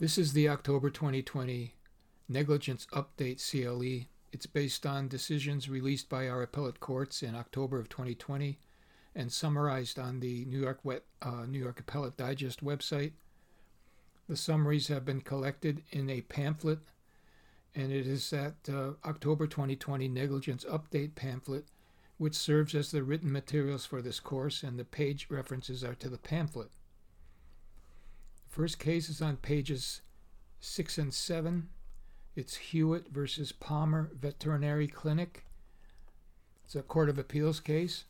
This is the October 2020 Negligence Update CLE. It's based on decisions released by our appellate courts in October of 2020 and summarized on the New York Appellate Digest website. The summaries have been collected in a pamphlet, and it is that October 2020 Negligence Update pamphlet, which serves as the written materials for this course, and the page references are to the pamphlet. The first case is on pages 6 and 7. It's Hewitt versus Palmer Veterinary Clinic. It's a Court of Appeals case.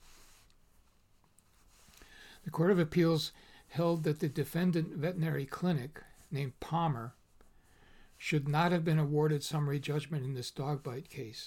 The Court of Appeals held that the defendant veterinary clinic, named Palmer, should not have been awarded summary judgment in this dog bite case.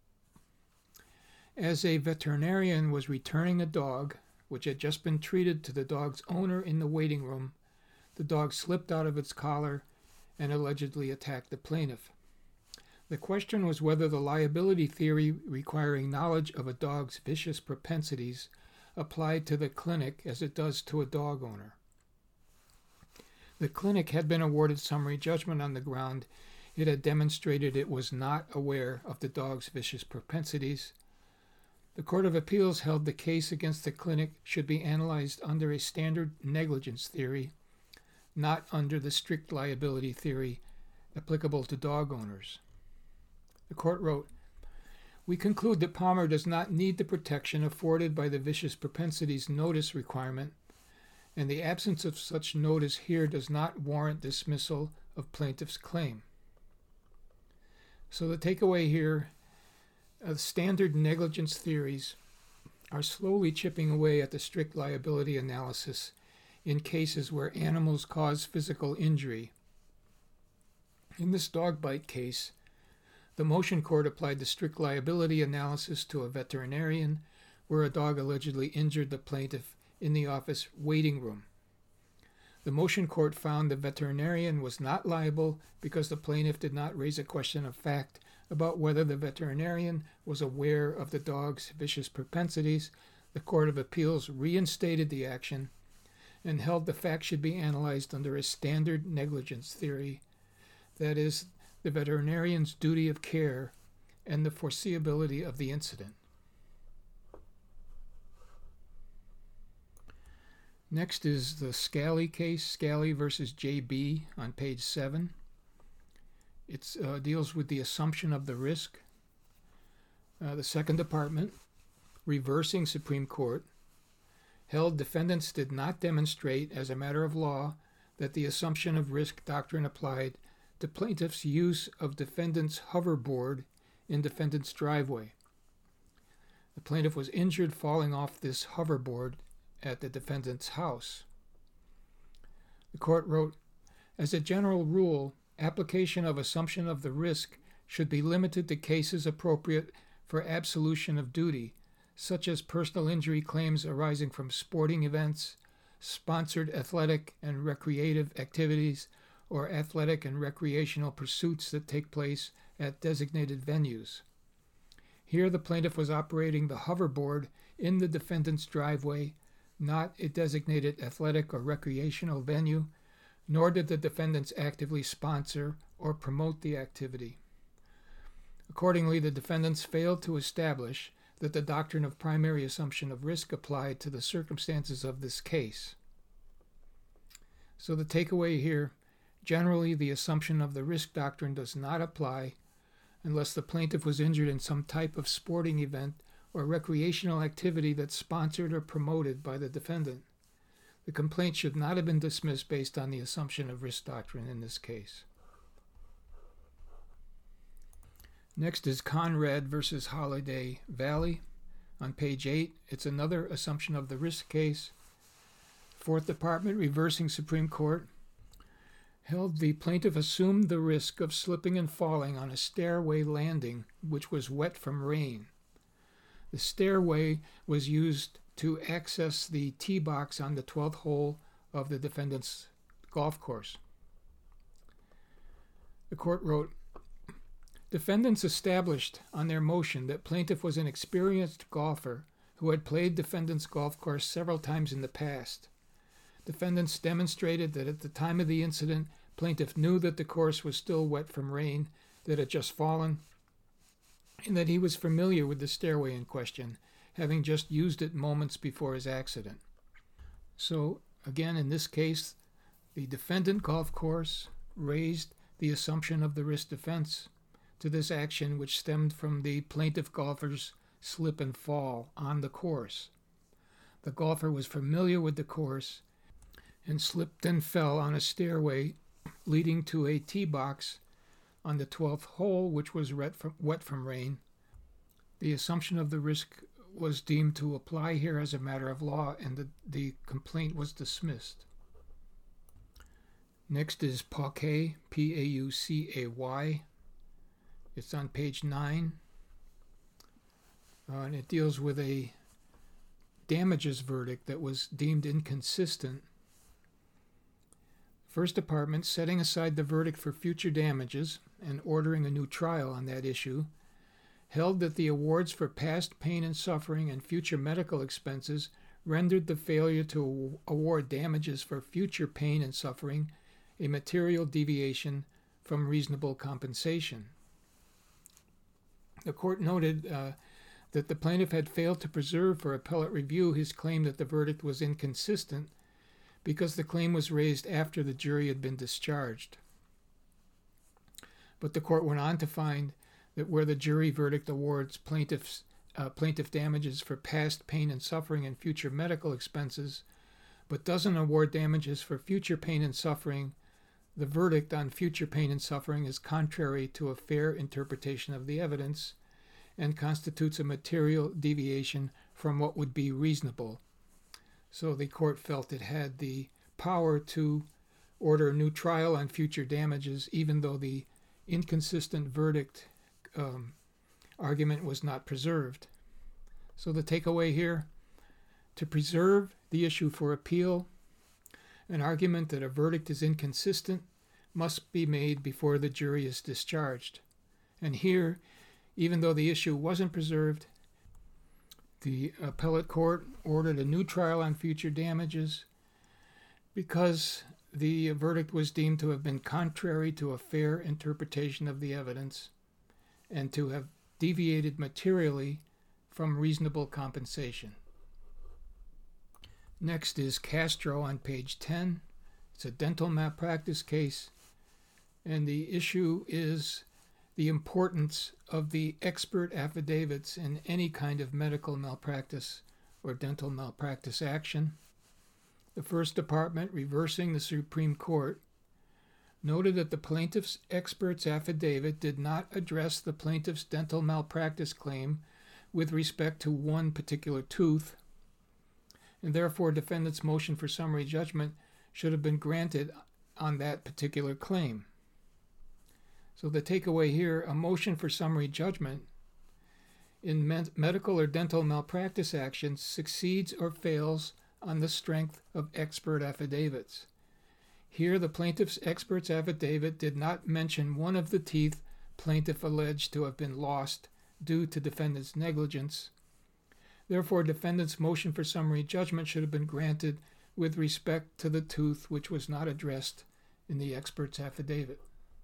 As a veterinarian was returning a dog, which had just been treated to the dog's owner in the waiting room, the dog slipped out of its collar and allegedly attacked the plaintiff. The question was whether the liability theory requiring knowledge of a dog's vicious propensities applied to the clinic as it does to a dog owner. The clinic had been awarded summary judgment on the ground it had demonstrated it was not aware of the dog's vicious propensities. The Court of Appeals held the case against the clinic should be analyzed under a standard negligence theory, not under the strict liability theory applicable to dog owners. The court wrote, "We conclude that Palmer does not need the protection afforded by the vicious propensities notice requirement, and the absence of such notice here does not warrant dismissal of plaintiff's claim." So the takeaway here, standard negligence theories are slowly chipping away at the strict liability analysis in cases where animals cause physical injury. In this dog bite case, the motion court applied the strict liability analysis to a veterinarian where a dog allegedly injured the plaintiff in the office waiting room. The motion court found the veterinarian was not liable because the plaintiff did not raise a question of fact about whether the veterinarian was aware of the dog's vicious propensities. The Court of Appeals reinstated the action and held the facts should be analyzed under a standard negligence theory, that is, the veterinarian's duty of care and the foreseeability of the incident. Next is the Scally case, Scally versus JB, on page 7. It deals with the assumption of the risk. The Second Department, reversing Supreme Court, held defendants did not demonstrate as a matter of law that the assumption of risk doctrine applied to plaintiff's use of defendant's hoverboard in defendant's driveway. The plaintiff was injured falling off this hoverboard at the defendant's house. The court wrote, "As a general rule, application of assumption of the risk should be limited to cases appropriate for absolution of duty, such as personal injury claims arising from sporting events, sponsored athletic and recreative activities, or athletic and recreational pursuits that take place at designated venues." Here the plaintiff was operating the hoverboard in the defendant's driveway, not a designated athletic or recreational venue, nor did the defendants actively sponsor or promote the activity. Accordingly, the defendants failed to establish that the doctrine of primary assumption of risk applied to the circumstances of this case. So the takeaway here, generally the assumption of the risk doctrine does not apply unless the plaintiff was injured in some type of sporting event or recreational activity that's sponsored or promoted by the defendant. The complaint should not have been dismissed based on the assumption of risk doctrine in this case. Next is Conrad versus Holiday Valley. On page 8, it's another assumption of the risk case. Fourth Department, reversing Supreme Court, held the plaintiff assumed the risk of slipping and falling on a stairway landing which was wet from rain. The stairway was used to access the tee box on the 12th hole of the defendant's golf course. The court wrote, "Defendants established on their motion that plaintiff was an experienced golfer who had played defendant's golf course several times in the past. Defendants demonstrated that at the time of the incident, Plaintiff knew that the course was still wet from rain that had just fallen, and that he was familiar with the stairway in question, having just used it moments before his accident. So, again, in this case, the defendant golf course raised the assumption of the risk defense to this action, which stemmed from the plaintiff golfer's slip and fall on the course. The golfer was familiar with the course and slipped and fell on a stairway leading to a tee box on the 12th hole, which was wet from rain. The assumption of the risk was deemed to apply here as a matter of law, and the complaint was dismissed. Next is Paucay, P-A-U-C-A-Y. It's on page 9, and it deals with a damages verdict that was deemed inconsistent. First Department, setting aside the verdict for future damages and ordering a new trial on that issue, held that the awards for past pain and suffering and future medical expenses rendered the failure to award damages for future pain and suffering a material deviation from reasonable compensation. The court noted that the plaintiff had failed to preserve for appellate review his claim that the verdict was inconsistent because the claim was raised after the jury had been discharged. But the court went on to find that where the jury verdict awards plaintiff damages for past pain and suffering and future medical expenses, but doesn't award damages for future pain and suffering, the verdict on future pain and suffering is contrary to a fair interpretation of the evidence and constitutes a material deviation from what would be reasonable. So the court felt it had the power to order a new trial on future damages, even though the inconsistent verdict argument was not preserved. So the takeaway here, to preserve the issue for appeal, an argument that a verdict is inconsistent must be made before the jury is discharged. And here, even though the issue wasn't preserved, the appellate court ordered a new trial on future damages because the verdict was deemed to have been contrary to a fair interpretation of the evidence and to have deviated materially from reasonable compensation. Next is Castro on page 10. It's a dental malpractice case, and the issue is the importance of the expert affidavits in any kind of medical malpractice or dental malpractice action. The First Department, reversing the Supreme Court, noted that the plaintiff's expert's affidavit did not address the plaintiff's dental malpractice claim with respect to one particular tooth, and therefore defendant's motion for summary judgment should have been granted on that particular claim. So the takeaway here, a motion for summary judgment in medical or dental malpractice actions succeeds or fails on the strength of expert affidavits. Here, the plaintiff's expert's affidavit did not mention one of the teeth plaintiff alleged to have been lost due to defendant's negligence. Therefore, defendant's motion for summary judgment should have been granted with respect to the tooth which was not addressed in the expert's affidavit.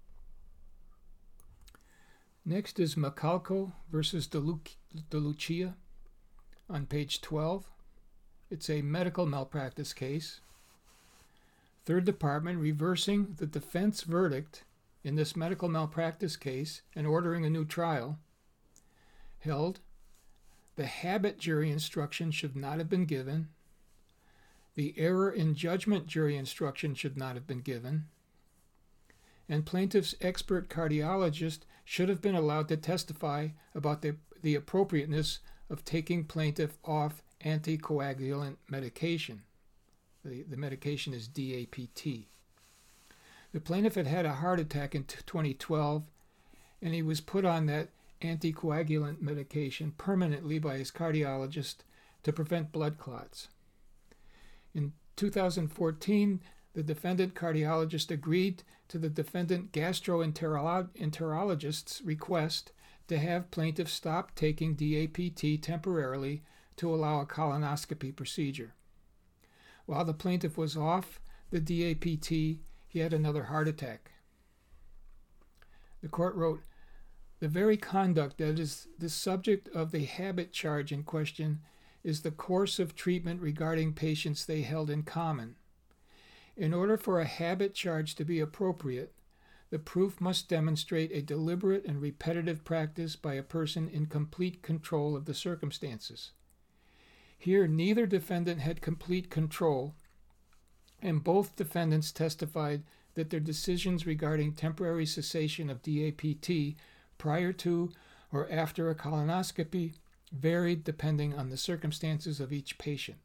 Next is Macalco versus DeLucia on page 12. It's a medical malpractice case. Third Department, reversing the defense verdict in this medical malpractice case and ordering a new trial, held the habit jury instruction should not have been given, the error in judgment jury instruction should not have been given, and plaintiff's expert cardiologist should have been allowed to testify about the appropriateness of taking plaintiff off anticoagulant medication. The medication is DAPT. The plaintiff had had a heart attack in 2012, and he was put on that anticoagulant medication permanently by his cardiologist to prevent blood clots. In 2014, the defendant cardiologist agreed to the defendant gastroenterologist's request to have plaintiff stop taking DAPT temporarily to allow a colonoscopy procedure. While the plaintiff was off the DAPT, he had another heart attack. The court wrote, "The very conduct that is the subject of the habit charge in question is the course of treatment regarding patients they held in common. In order for a habit charge to be appropriate, the proof must demonstrate a deliberate and repetitive practice by a person in complete control of the circumstances. Here, neither defendant had complete control, and both defendants testified that their decisions regarding temporary cessation of DAPT prior to or after a colonoscopy varied depending on the circumstances of each patient."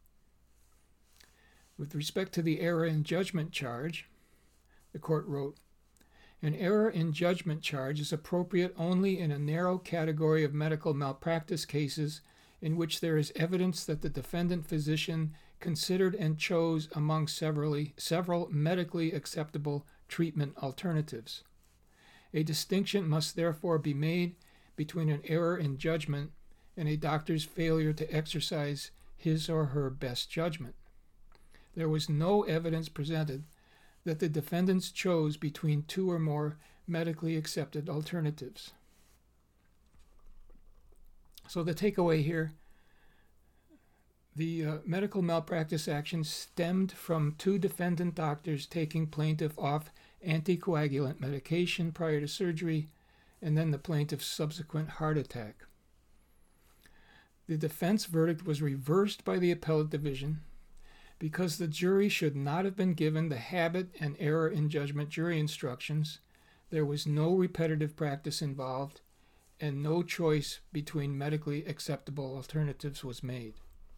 With respect to the error in judgment charge, the court wrote, "An error in judgment charge is appropriate only in a narrow category of medical malpractice cases in which there is evidence that the defendant physician considered and chose among several medically acceptable treatment alternatives. A distinction must therefore be made between an error in judgment and a doctor's failure to exercise his or her best judgment. There was no evidence presented that the defendants chose between two or more medically accepted alternatives." So the takeaway here, the medical malpractice action stemmed from two defendant doctors taking plaintiff off anticoagulant medication prior to surgery, and then the plaintiff's subsequent heart attack. The defense verdict was reversed by the appellate division because the jury should not have been given the habit and error in judgment jury instructions. There was no repetitive practice involved, and no choice between medically acceptable alternatives was made.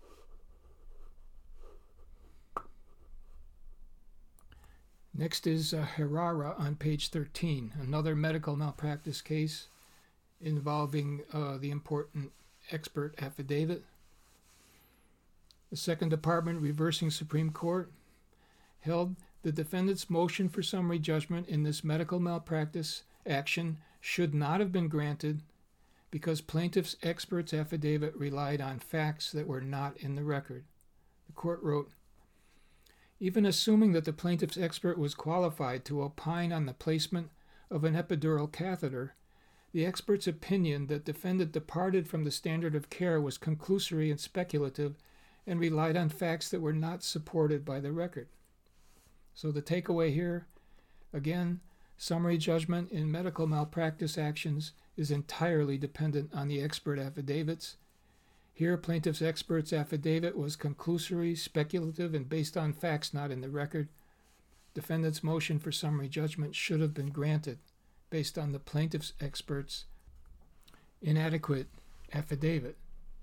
Next is Herrera on page 13, another medical malpractice case involving the important expert affidavit. The Second Department, reversing Supreme Court, held the defendant's motion for summary judgment in this medical malpractice action should not have been granted because plaintiff's expert's affidavit relied on facts that were not in the record. The court wrote, "Even assuming that the plaintiff's expert was qualified to opine on the placement of an epidural catheter, the expert's opinion that defendant departed from the standard of care was conclusory and speculative and relied on facts that were not supported by the record." So the takeaway here, again, summary judgment in medical malpractice actions is entirely dependent on the expert affidavits. Here, plaintiff's expert's affidavit was conclusory, speculative, and based on facts not in the record. Defendant's motion for summary judgment should have been granted based on the plaintiff's expert's inadequate affidavit.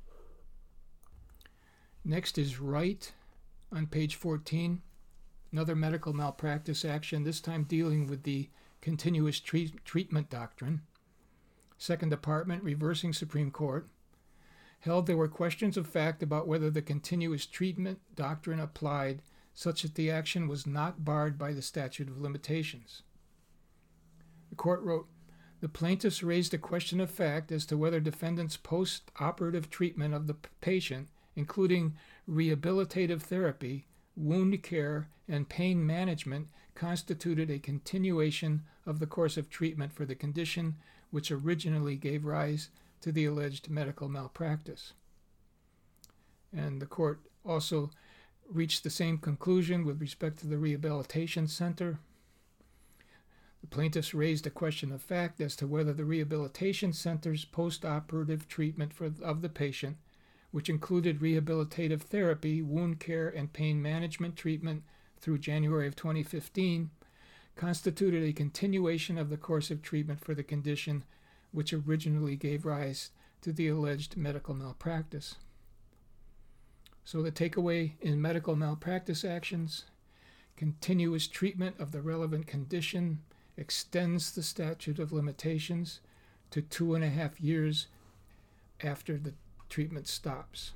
Next is Wright on page 14, another medical malpractice action, this time dealing with the continuous treatment doctrine. Second Department, reversing Supreme Court, held there were questions of fact about whether the continuous treatment doctrine applied such that the action was not barred by the statute of limitations. The court wrote, "The plaintiffs raised a question of fact as to whether defendant's post-operative treatment of the patient, including rehabilitative therapy, wound care, and pain management, constituted a continuation of the course of treatment for the condition which originally gave rise to the alleged medical malpractice." And the court also reached the same conclusion with respect to the rehabilitation center. The plaintiffs raised a question of fact as to whether the rehabilitation center's post-operative treatment of the patient, which included rehabilitative therapy, wound care, and pain management treatment through January of 2015, constituted a continuation of the course of treatment for the condition which originally gave rise to the alleged medical malpractice. So the takeaway in medical malpractice actions, continuous treatment of the relevant condition extends the statute of limitations to 2.5 years after the treatment stops.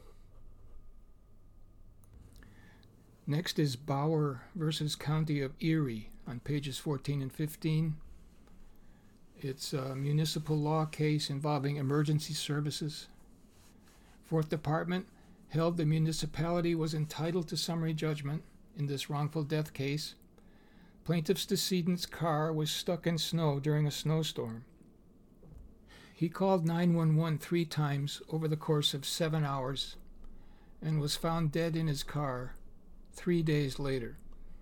Next is Bauer versus County of Erie on pages 14 and 15. It's a municipal law case involving emergency services. Fourth Department held the municipality was entitled to summary judgment in this wrongful death case Plaintiff's decedent's car was stuck in snow during a snowstorm. He called 911 3 times over the course of 7 hours and was found dead in his car 3 days later.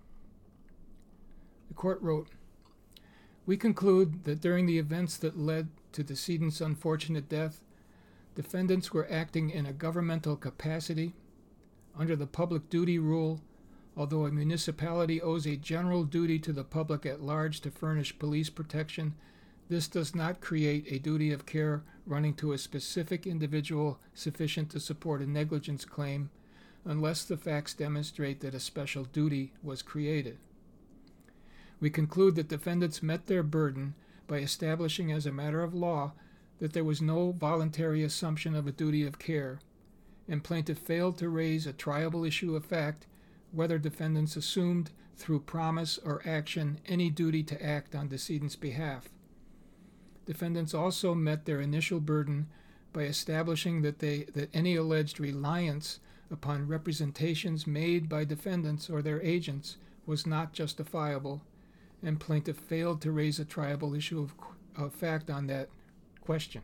The court wrote, "We conclude that during the events that led to decedent's unfortunate death, defendants were acting in a governmental capacity under the public duty rule. Although a municipality owes a general duty to the public at large to furnish police protection, this does not create a duty of care running to a specific individual sufficient to support a negligence claim unless the facts demonstrate that a special duty was created. We conclude that defendants met their burden by establishing as a matter of law that there was no voluntary assumption of a duty of care, and plaintiff failed to raise a triable issue of fact whether defendants assumed through promise or action any duty to act on decedent's behalf. Defendants also met their initial burden by establishing that any alleged reliance upon representations made by defendants or their agents was not justifiable, and plaintiff failed to raise a triable issue of fact on that question.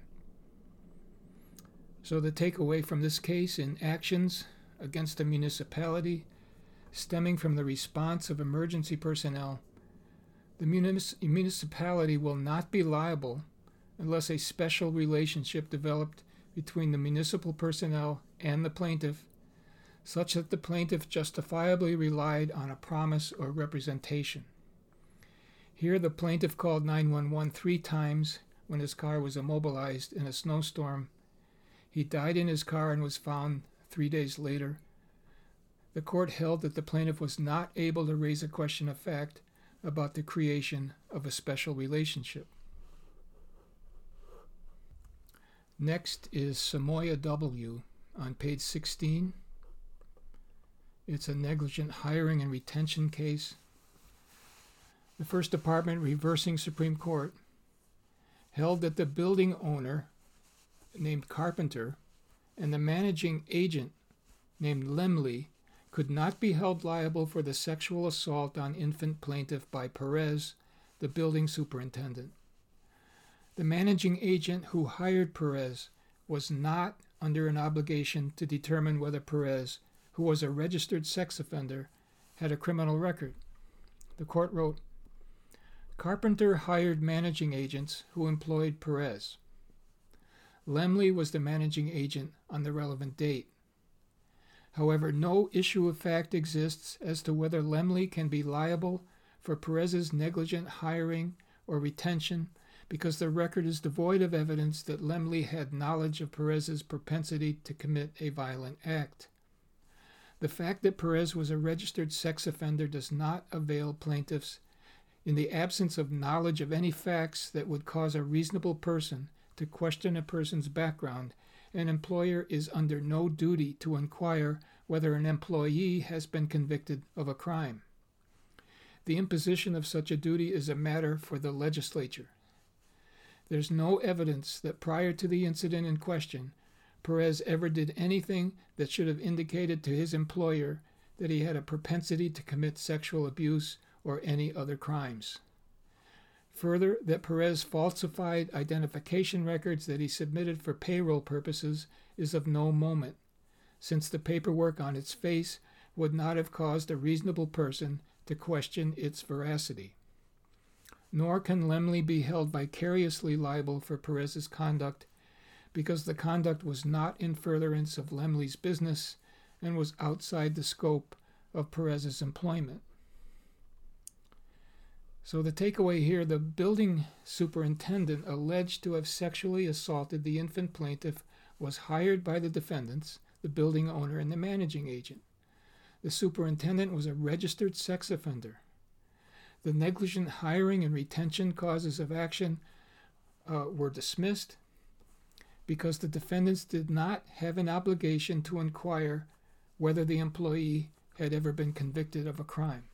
So the takeaway from this case in actions against a municipality stemming from the response of emergency personnel, the municipality will not be liable unless a special relationship developed between the municipal personnel and the plaintiff, such that the plaintiff justifiably relied on a promise or representation. Here the plaintiff called 911 3 times when his car was immobilized in a snowstorm. He died in his car and was found 3 days later. The court held that the plaintiff was not able to raise a question of fact about the creation of a special relationship. Next is Samoya W. on page 16. It's a negligent hiring and retention case. The First Department, reversing Supreme Court, held that the building owner, named Carpenter, and the managing agent, named Lemley, could not be held liable for the sexual assault on infant plaintiff by Perez, the building superintendent. The managing agent who hired Perez was not under an obligation to determine whether Perez, who was a registered sex offender, had a criminal record. The court wrote, "Carpenter hired managing agents who employed Perez. Lemley was the managing agent on the relevant date. However, no issue of fact exists as to whether Lemley can be liable for Perez's negligent hiring or retention because the record is devoid of evidence that Lemley had knowledge of Perez's propensity to commit a violent act. The fact that Perez was a registered sex offender does not avail plaintiffs. In the absence of knowledge of any facts that would cause a reasonable person to question a person's background, an employer is under no duty to inquire whether an employee has been convicted of a crime. The imposition of such a duty is a matter for the legislature. There's no evidence that prior to the incident in question, Perez ever did anything that should have indicated to his employer that he had a propensity to commit sexual abuse or any other crimes. Further, that Perez falsified identification records that he submitted for payroll purposes is of no moment, since the paperwork on its face would not have caused a reasonable person to question its veracity. Nor can Lemley be held vicariously liable for Perez's conduct because the conduct was not in furtherance of Lemley's business and was outside the scope of Perez's employment. So the takeaway here, the building superintendent alleged to have sexually assaulted the infant plaintiff was hired by the defendants, the building owner, and the managing agent. The superintendent was a registered sex offender. The negligent hiring and retention causes of action were dismissed because the defendants did not have an obligation to inquire whether the employee had ever been convicted of a crime.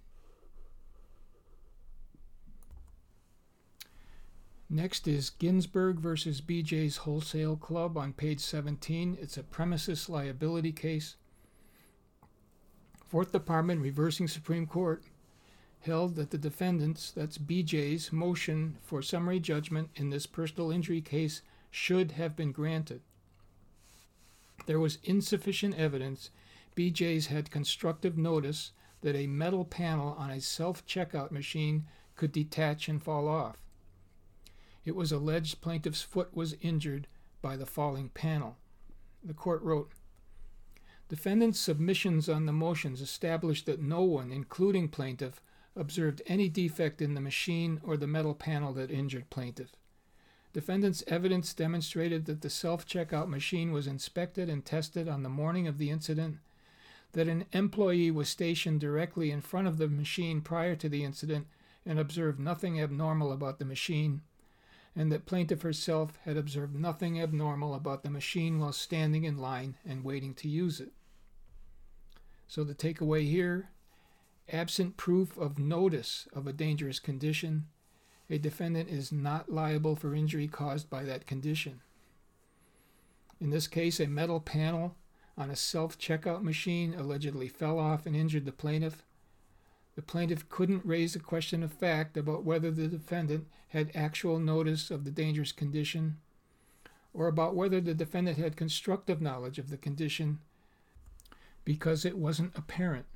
Next is Ginsburg versus BJ's Wholesale Club on page 17. It's a premises liability case. Fourth Department, reversing Supreme Court, held that the defendant's, that's BJ's, motion for summary judgment in this personal injury case should have been granted. There was insufficient evidence BJ's had constructive notice that a metal panel on a self-checkout machine could detach and fall off. It was alleged plaintiff's foot was injured by the falling panel. The court wrote, defendant's submissions on the motions established that no one, including plaintiff, observed any defect in the machine or the metal panel that injured plaintiff. Defendant's evidence demonstrated that the self-checkout machine was inspected and tested on the morning of the incident, that an employee was stationed directly in front of the machine prior to the incident and observed nothing abnormal about the machine, and that plaintiff herself had observed nothing abnormal about the machine while standing in line and waiting to use it. So the takeaway here, absent proof of notice of a dangerous condition, a defendant is not liable for injury caused by that condition. In this case, a metal panel on a self-checkout machine allegedly fell off and injured the plaintiff. The plaintiff couldn't raise a question of fact about whether the defendant had actual notice of the dangerous condition or about whether the defendant had constructive knowledge of the condition because it wasn't apparent.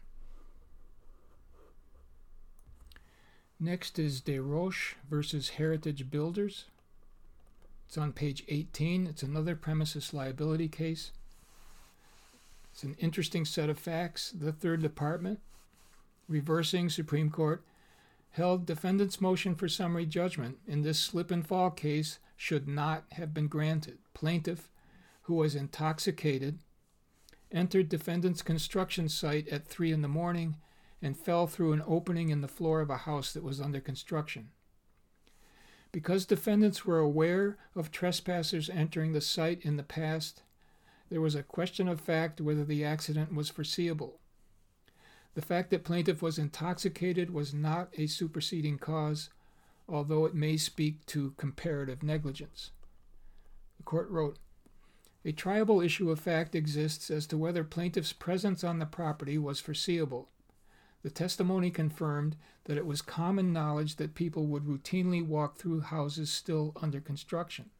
Next is DesRoches versus Heritage Builders. It's on page 18. It's another premises liability case. It's an interesting set of facts. The Third Department, reversing Supreme Court, held defendant's motion for summary judgment in this slip and fall case should not have been granted. Plaintiff, who was intoxicated, entered defendant's construction site at 3 a.m. and fell through an opening in the floor of a house that was under construction. Because defendants were aware of trespassers entering the site in the past, there was a question of fact whether the accident was foreseeable. The fact that plaintiff was intoxicated was not a superseding cause, although it may speak to comparative negligence. The court wrote, a triable issue of fact exists as to whether plaintiff's presence on the property was foreseeable. The testimony confirmed that it was common knowledge that people would routinely walk through houses still under construction.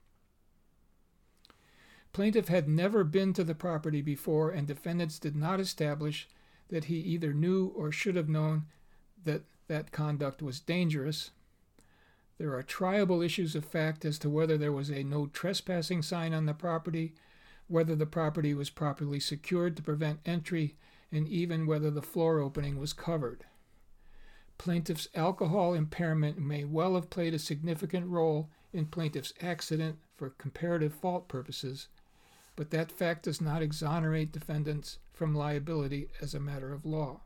Plaintiff had never been to the property before, and defendants did not establish that he either knew or should have known that that conduct was dangerous. There are triable issues of fact as to whether there was a no trespassing sign on the property, whether the property was properly secured to prevent entry, and even whether the floor opening was covered. Plaintiff's alcohol impairment may well have played a significant role in plaintiff's accident for comparative fault purposes, but that fact does not exonerate defendants from liability as a matter of law.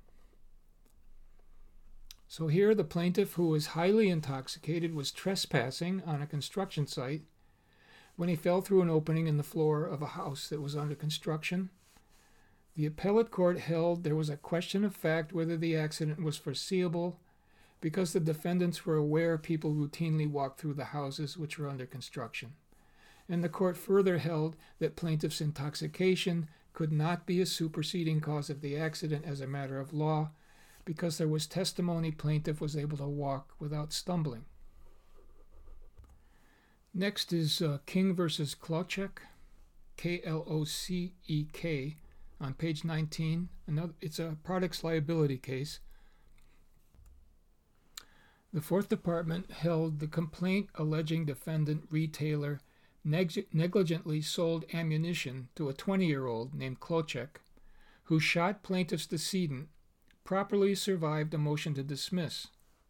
So here the plaintiff, who was highly intoxicated, was trespassing on a construction site when he fell through an opening in the floor of a house that was under construction. The appellate court held there was a question of fact whether the accident was foreseeable because the defendants were aware people routinely walked through the houses which were under construction. And the court further held that plaintiff's intoxication could not be a superseding cause of the accident as a matter of law because there was testimony plaintiff was able to walk without stumbling. Next is King versus Klocek, K-L-O-C-E-K, on page 19. It's a products liability case. The Fourth Department held the complaint alleging defendant retailer negligently sold ammunition to a 20-year-old named Klocek, who shot plaintiff's decedent, properly survived a motion to dismiss.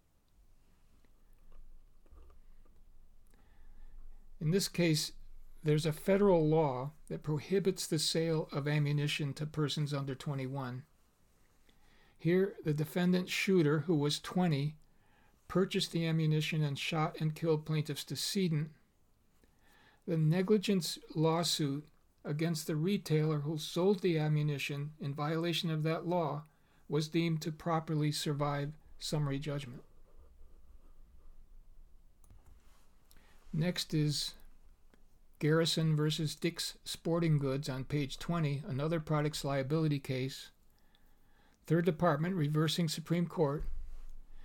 In this case, there's a federal law that prohibits the sale of ammunition to persons under 21. Here, the defendant shooter, who was 20, purchased the ammunition and shot and killed plaintiff's decedent. The negligence lawsuit against the retailer who sold the ammunition in violation of that law was deemed to properly survive summary judgment. Next is Garrison versus Dick's Sporting Goods on page 20, another products liability case. Third Department reversing Supreme Court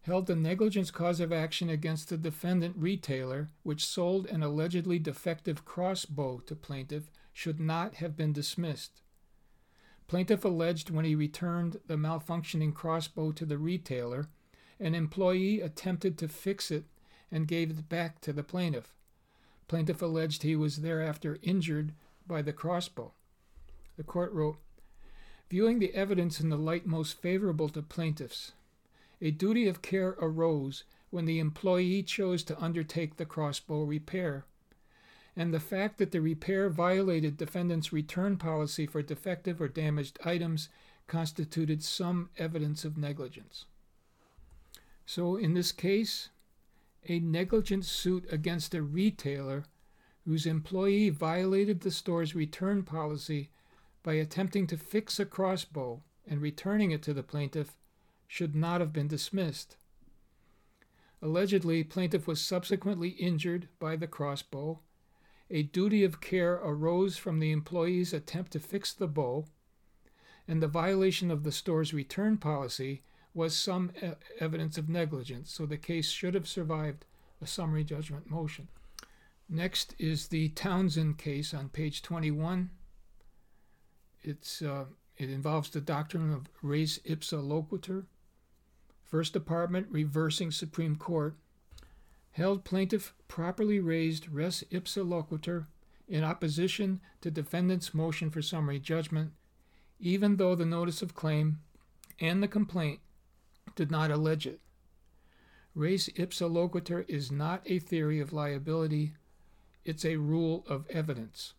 held the negligence cause of action against the defendant retailer, which sold an allegedly defective crossbow to plaintiff, should not have been dismissed. Plaintiff alleged when he returned the malfunctioning crossbow to the retailer, an employee attempted to fix it and gave it back to the plaintiff. Plaintiff alleged he was thereafter injured by the crossbow. The court wrote, viewing the evidence in the light most favorable to plaintiffs, a duty of care arose when the employee chose to undertake the crossbow repair, and the fact that the repair violated defendant's return policy for defective or damaged items constituted some evidence of negligence. So in this case, a negligence suit against a retailer whose employee violated the store's return policy by attempting to fix a crossbow and returning it to the plaintiff should not have been dismissed. Allegedly, plaintiff was subsequently injured by the crossbow. A duty of care arose from the employee's attempt to fix the bow, and the violation of the store's return policy was some evidence of negligence, so the case should have survived a summary judgment motion. Next is the Townsend case on page 21. It involves the doctrine of res ipsa loquitur. First Department reversing Supreme Court held plaintiff properly raised res ipsa loquitur in opposition to defendant's motion for summary judgment, even though the notice of claim and the complaint did not allege it. Res ipsa loquitur is not a theory of liability, it's a rule of evidence.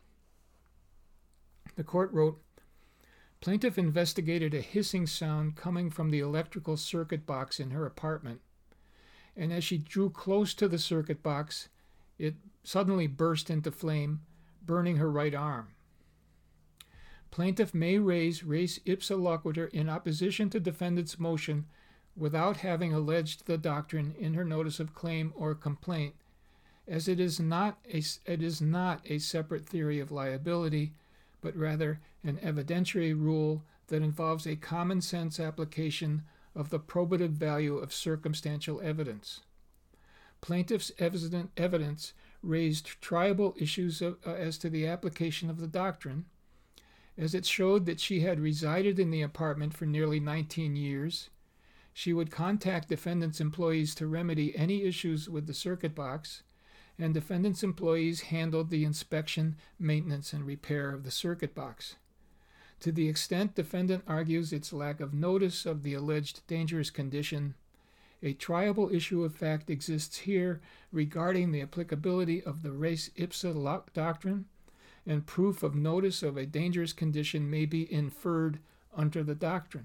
The court wrote, plaintiff investigated a hissing sound coming from the electrical circuit box in her apartment, and as she drew close to the circuit box, it suddenly burst into flame, burning her right arm. Plaintiff may raise res ipsa loquitur in opposition to defendant's motion without having alleged the doctrine in her notice of claim or complaint, as it is not a separate theory of liability, but rather an evidentiary rule that involves a common sense application of the probative value of circumstantial evidence. Plaintiff's evidence raised triable issues as to the application of the doctrine, as it showed that she had resided in the apartment for nearly 19 years. She would contact defendant's employees to remedy any issues with the circuit box, and defendant's employees handled the inspection, maintenance, and repair of the circuit box. To the extent defendant argues its lack of notice of the alleged dangerous condition, a triable issue of fact exists here regarding the applicability of the res ipsa doctrine, and proof of notice of a dangerous condition may be inferred under the doctrine.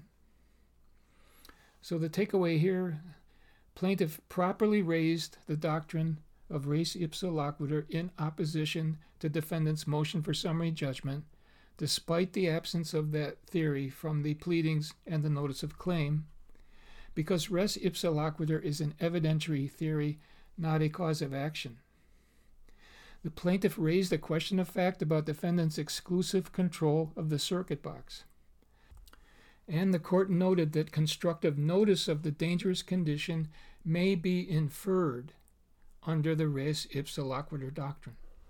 So the takeaway here, plaintiff properly raised the doctrine of res ipsa loquitur in opposition to defendant's motion for summary judgment, despite the absence of that theory from the pleadings and the notice of claim, because res ipsa loquitur is an evidentiary theory, not a cause of action. The plaintiff raised a question of fact about defendant's exclusive control of the circuit box, and the court noted that constructive notice of the dangerous condition may be inferred under the res ipsa loquitur doctrine.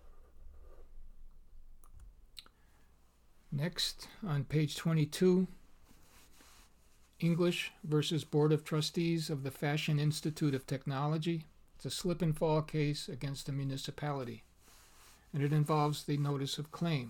Next, on page 22, English versus Board of Trustees of the Fashion Institute of Technology. It's a slip and fall case against a municipality, and it involves the notice of claim.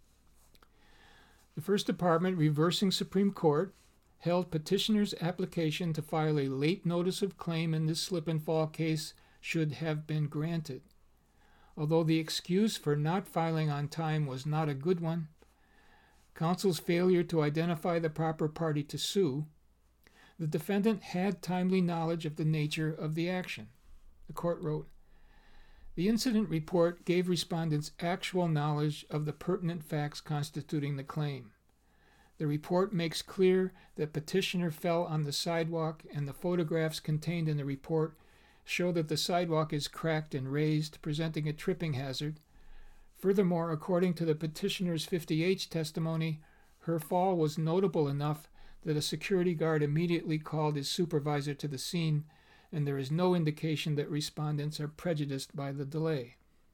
The First Department, reversing Supreme Court, held petitioner's application to file a late notice of claim in this slip and fall case should have been granted. Although the excuse for not filing on time was not a good one, counsel's failure to identify the proper party to sue, the defendant had timely knowledge of the nature of the action. The court wrote, the incident report gave respondents actual knowledge of the pertinent facts constituting the claim. The report makes clear that petitioner fell on the sidewalk, and the photographs contained in the report show that the sidewalk is cracked and raised, presenting a tripping hazard. Furthermore, according to the petitioner's 50H testimony, her fall was notable enough that a security guard immediately called his supervisor to the scene, and there is no indication that respondents are prejudiced by the delay.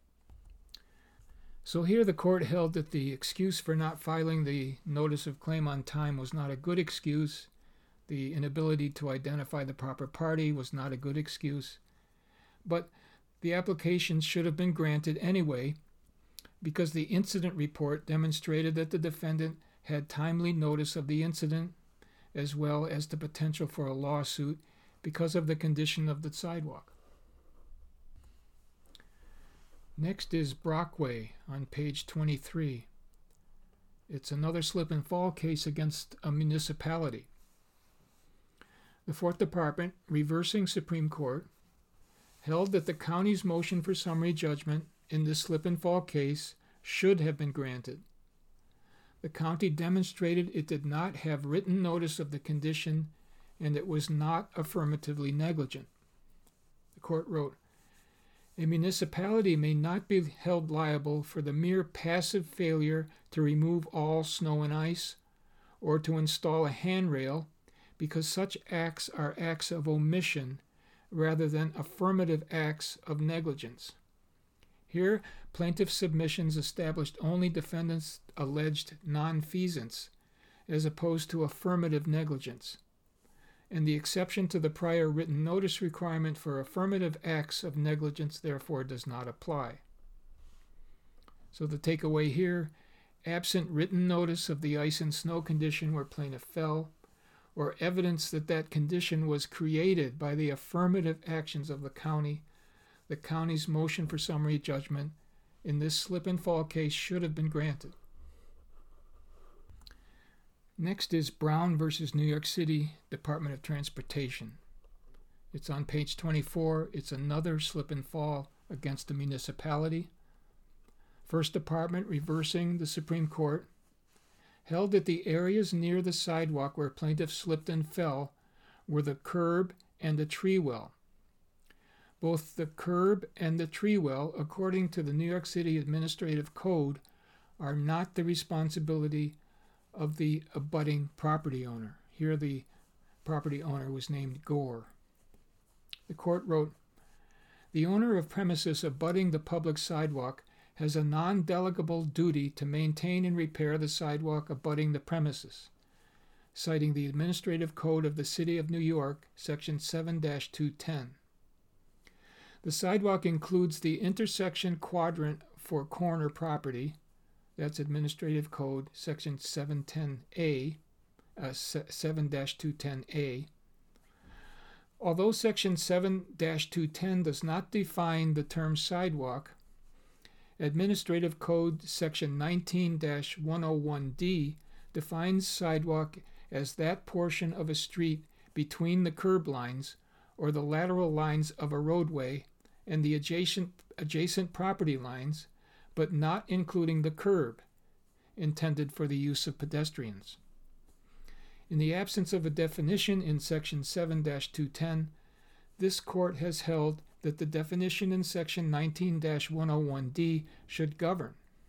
So here the court held that the excuse for not filing the notice of claim on time was not a good excuse. The inability to identify the proper party was not a good excuse. But the application should have been granted anyway because the incident report demonstrated that the defendant had timely notice of the incident as well as the potential for a lawsuit because of the condition of the sidewalk. Next is Brockway on page 23. It's another slip and fall case against a municipality. The Fourth Department, reversing Supreme Court, held that the county's motion for summary judgment in this slip and fall case should have been granted. The county demonstrated it did not have written notice of the condition and it was not affirmatively negligent. The court wrote, "A municipality may not be held liable for the mere passive failure to remove all snow and ice or to install a handrail because such acts are acts of omission rather than affirmative acts of negligence." Here, plaintiff submissions established only defendants' alleged nonfeasance as opposed to affirmative negligence, and the exception to the prior written notice requirement for affirmative acts of negligence therefore does not apply. So the takeaway here, absent written notice of the ice and snow condition where plaintiff fell, or evidence that that condition was created by the affirmative actions of the county's motion for summary judgment in this slip and fall case should have been granted. Next is Brown versus New York City Department of Transportation. It's on page 24. It's another slip and fall against the municipality. First Department, reversing the Supreme Court, held that the areas near the sidewalk where plaintiff slipped and fell were the curb and the tree well. Both the curb and the tree well, according to the New York City Administrative Code, are not the responsibility of the abutting property owner. Here the property owner was named Gore. The court wrote, "The owner of premises abutting the public sidewalk has a non-delegable duty to maintain and repair the sidewalk abutting the premises," citing the Administrative Code of the City of New York, Section 7-210. The sidewalk includes the intersection quadrant for corner property. That's Administrative Code, Section 710A, 7-210A. Although Section 7-210 does not define the term sidewalk, Administrative Code Section 19-101D defines sidewalk as that portion of a street between the curb lines or the lateral lines of a roadway and the adjacent property lines, but not including the curb, intended for the use of pedestrians. In the absence of a definition in Section 7-210, this court has held that the definition in Section 19-101D should govern.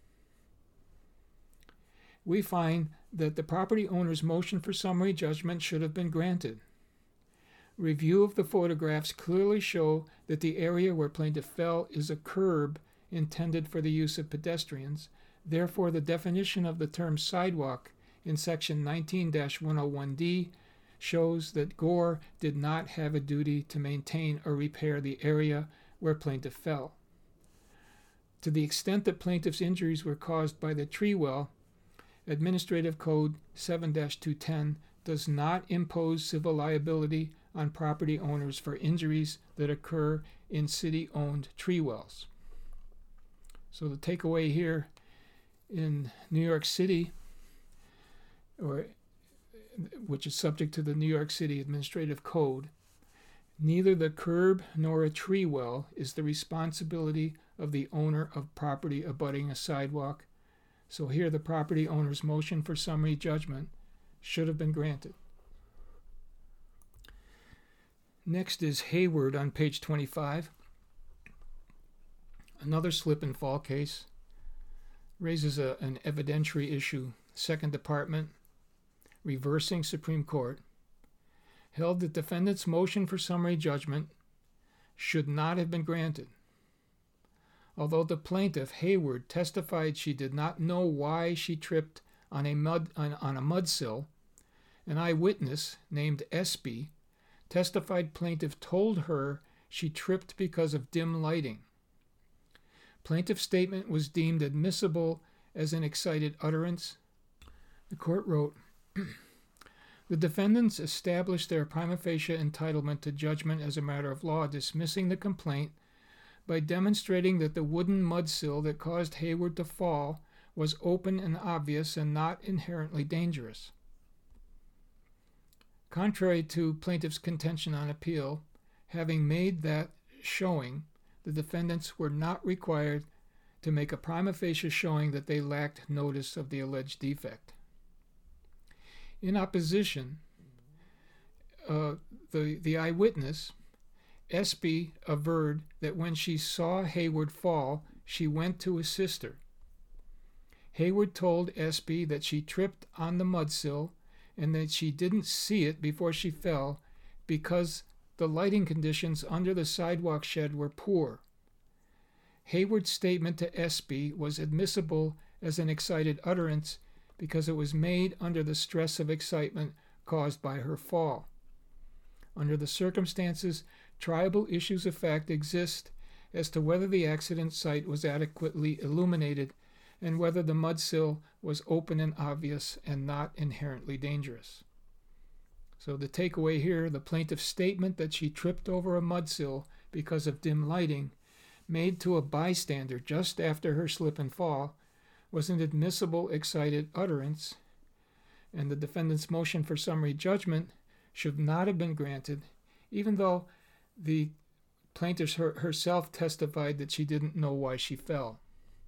We find that the property owner's motion for summary judgment should have been granted. Review of the photographs clearly show that the area where plaintiff fell is a curb intended for the use of pedestrians. Therefore, the definition of the term sidewalk in Section 19-101D shows that Gore did not have a duty to maintain or repair the area where plaintiff fell. To the extent that plaintiff's injuries were caused by the tree well, Administrative Code 7-210 does not impose civil liability on property owners for injuries that occur in city-owned tree wells. So the takeaway here in New York City, which is subject to the New York City Administrative Code, neither the curb nor a tree well is the responsibility of the owner of property abutting a sidewalk. So here the property owner's motion for summary judgment should have been granted. Next is Hayward on page 25. Another slip and fall case. Raises an evidentiary issue. Second Department, reversing Supreme Court, held that defendant's motion for summary judgment should not have been granted. Although the plaintiff, Hayward, testified she did not know why she tripped on a mudsill, an eyewitness named Espy testified plaintiff told her she tripped because of dim lighting. Plaintiff's statement was deemed admissible as an excited utterance. The court wrote, the defendants established their prima facie entitlement to judgment as a matter of law, dismissing the complaint by demonstrating that the wooden mudsill that caused Hayward to fall was open and obvious and not inherently dangerous. Contrary to plaintiff's contention on appeal, having made that showing, the defendants were not required to make a prima facie showing that they lacked notice of the alleged defect. In opposition, the eyewitness, Espy, averred that when she saw Hayward fall, she went to assist her. Hayward told Espy that she tripped on the mudsill and that she didn't see it before she fell because the lighting conditions under the sidewalk shed were poor. Hayward's statement to Espy was admissible as an excited utterance because it was made under the stress of excitement caused by her fall. Under the circumstances, triable issues of fact exist as to whether the accident site was adequately illuminated and whether the mudsill was open and obvious and not inherently dangerous. So the takeaway here, the plaintiff's statement that she tripped over a mudsill because of dim lighting, made to a bystander just after her slip and fall, was an admissible excited utterance, and the defendant's motion for summary judgment should not have been granted, even though the plaintiff herself testified that she didn't know why she fell.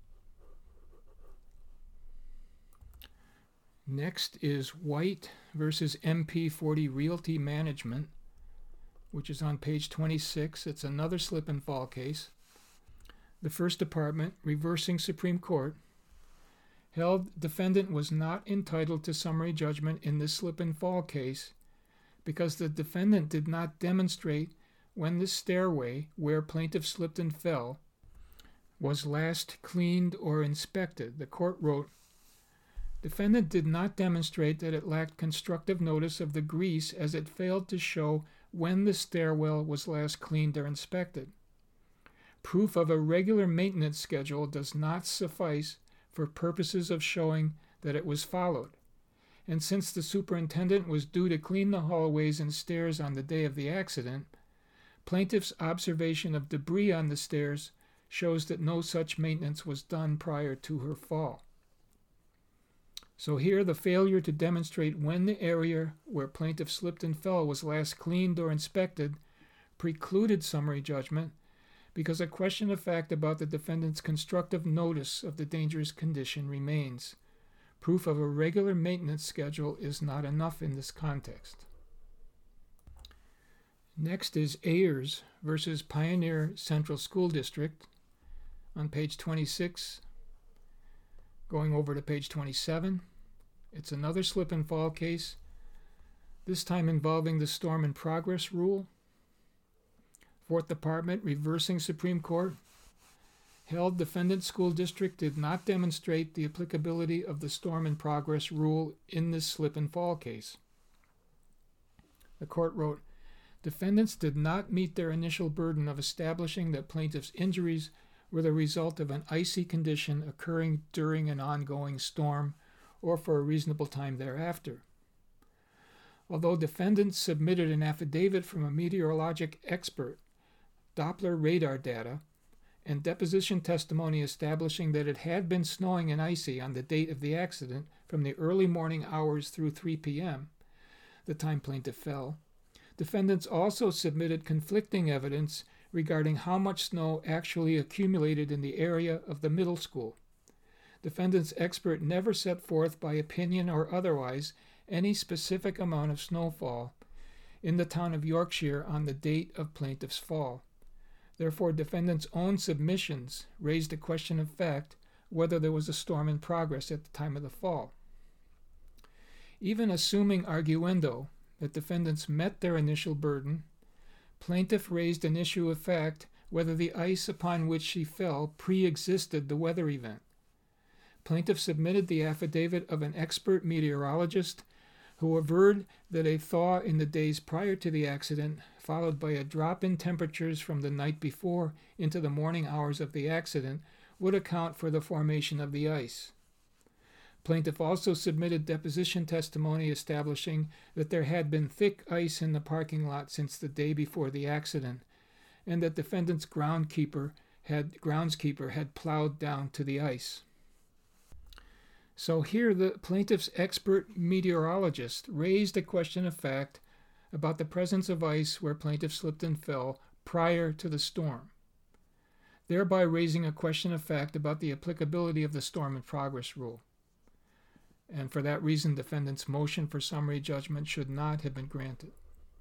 Next is White versus MP40 Realty Management, which is on page 26. It's another slip and fall case. The First Department, reversing Supreme Court, held defendant was not entitled to summary judgment in this slip and fall case because the defendant did not demonstrate when the stairway where plaintiff slipped and fell was last cleaned or inspected. The court wrote, defendant did not demonstrate that it lacked constructive notice of the grease as it failed to show when the stairwell was last cleaned or inspected. Proof of a regular maintenance schedule does not suffice for purposes of showing that it was followed. And since the superintendent was due to clean the hallways and stairs on the day of the accident, plaintiff's observation of debris on the stairs shows that no such maintenance was done prior to her fall. So here, the failure to demonstrate when the area where plaintiff slipped and fell was last cleaned or inspected precluded summary judgment because a question of fact about the defendant's constructive notice of the dangerous condition remains. Proof of a regular maintenance schedule is not enough in this context. Next is Ayers versus Pioneer Central School District on page 26. Going over to page 27, it's another slip and fall case, this time involving the storm in progress rule. Fourth Department, reversing Supreme Court, held defendant school district did not demonstrate the applicability of the storm in progress rule in this slip and fall case. The court wrote, defendants did not meet their initial burden of establishing that plaintiff's injuries were the result of an icy condition occurring during an ongoing storm or for a reasonable time thereafter. Although defendants submitted an affidavit from a meteorologic expert, Doppler radar data, and deposition testimony establishing that it had been snowing and icy on the date of the accident from the early morning hours through 3 p.m., the time plaintiff fell, defendants also submitted conflicting evidence regarding how much snow actually accumulated in the area of the middle school. Defendant's expert never set forth by opinion or otherwise any specific amount of snowfall in the town of Yorkshire on the date of plaintiff's fall. Therefore, defendant's own submissions raised a question of fact whether there was a storm in progress at the time of the fall. Even assuming arguendo that defendants met their initial burden, plaintiff raised an issue of fact whether the ice upon which she fell pre-existed the weather event. Plaintiff submitted the affidavit of an expert meteorologist who averred that a thaw in the days prior to the accident, followed by a drop in temperatures from the night before into the morning hours of the accident, would account for the formation of the ice. Plaintiff also submitted deposition testimony establishing that there had been thick ice in the parking lot since the day before the accident, and that defendant's groundskeeper had plowed down to the ice. So here the plaintiff's expert meteorologist raised a question of fact about the presence of ice where plaintiff slipped and fell prior to the storm, thereby raising a question of fact about the applicability of the storm in progress rule. And for that reason, defendant's motion for summary judgment should not have been granted.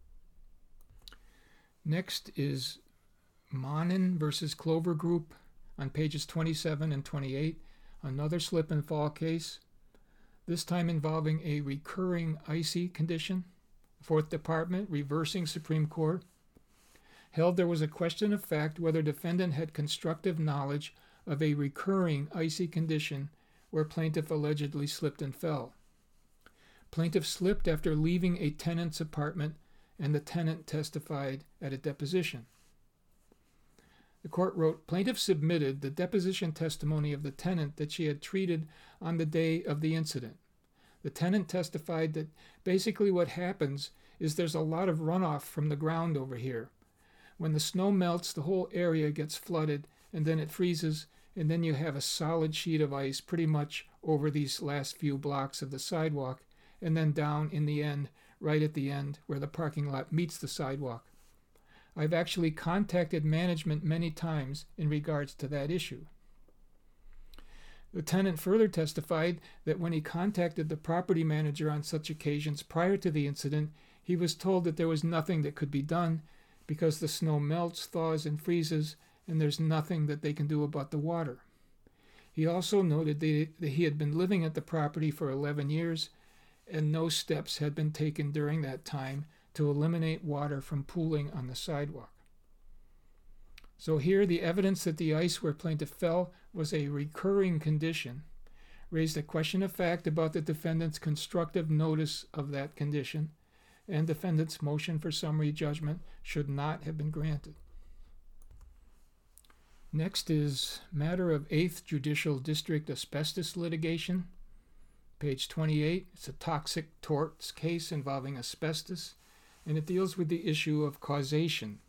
Next is Monin versus Clover Group on pages 27 and 28, another slip and fall case, this time involving a recurring icy condition. Fourth Department, reversing Supreme Court, held there was a question of fact whether defendant had constructive knowledge of a recurring icy condition where plaintiff allegedly slipped and fell. Plaintiff slipped after leaving a tenant's apartment, and the tenant testified at a deposition. The court wrote, plaintiff submitted the deposition testimony of the tenant that she had treated on the day of the incident. The tenant testified that basically what happens is there's a lot of runoff from the ground over here. When the snow melts, the whole area gets flooded, and then it freezes, and then you have a solid sheet of ice pretty much over these last few blocks of the sidewalk, and then down in the end, right at the end, where the parking lot meets the sidewalk. I've actually contacted management many times in regards to that issue. The tenant further testified that when he contacted the property manager on such occasions prior to the incident, he was told that there was nothing that could be done because the snow melts, thaws, and freezes, and there's nothing that they can do about the water. He also noted that he had been living at the property for 11 years, and no steps had been taken during that time to eliminate water from pooling on the sidewalk. So here, the evidence that the ice where plaintiff fell was a recurring condition raised a question of fact about the defendant's constructive notice of that condition, and defendant's motion for summary judgment should not have been granted. Next is matter of 8th Judicial District asbestos litigation. Page 28, it's a toxic torts case involving asbestos, and it deals with the issue of causation.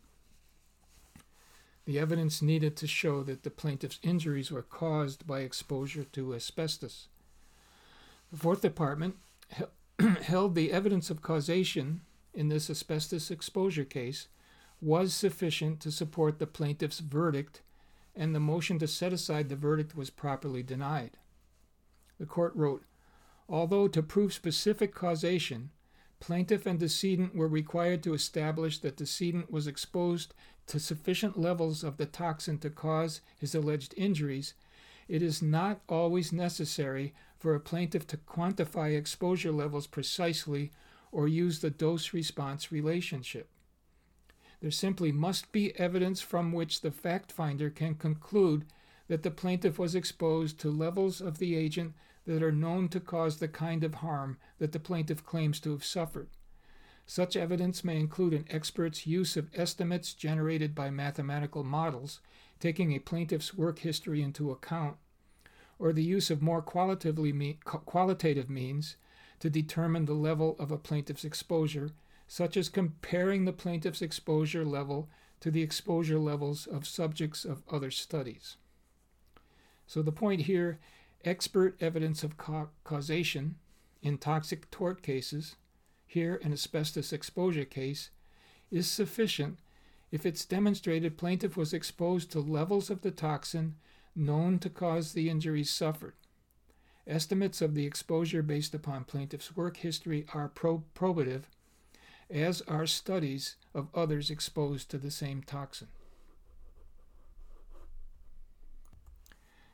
The evidence needed to show that the plaintiff's injuries were caused by exposure to asbestos. The Fourth Department held the evidence of causation in this asbestos exposure case was sufficient to support the plaintiff's verdict, and the motion to set aside the verdict was properly denied. The court wrote, although to prove specific causation, plaintiff and decedent were required to establish that decedent was exposed to sufficient levels of the toxin to cause his alleged injuries, it is not always necessary for a plaintiff to quantify exposure levels precisely or use the dose-response relationship. There simply must be evidence from which the fact finder can conclude that the plaintiff was exposed to levels of the agent that are known to cause the kind of harm that the plaintiff claims to have suffered. Such evidence may include an expert's use of estimates generated by mathematical models, taking a plaintiff's work history into account, or the use of more qualitative means to determine the level of a plaintiff's exposure, such as comparing the plaintiff's exposure level to the exposure levels of subjects of other studies. So the point here, expert evidence of causation in toxic tort cases, here an asbestos exposure case, is sufficient if it's demonstrated plaintiff was exposed to levels of the toxin known to cause the injuries suffered. Estimates of the exposure based upon plaintiff's work history are probative, as are studies of others exposed to the same toxin.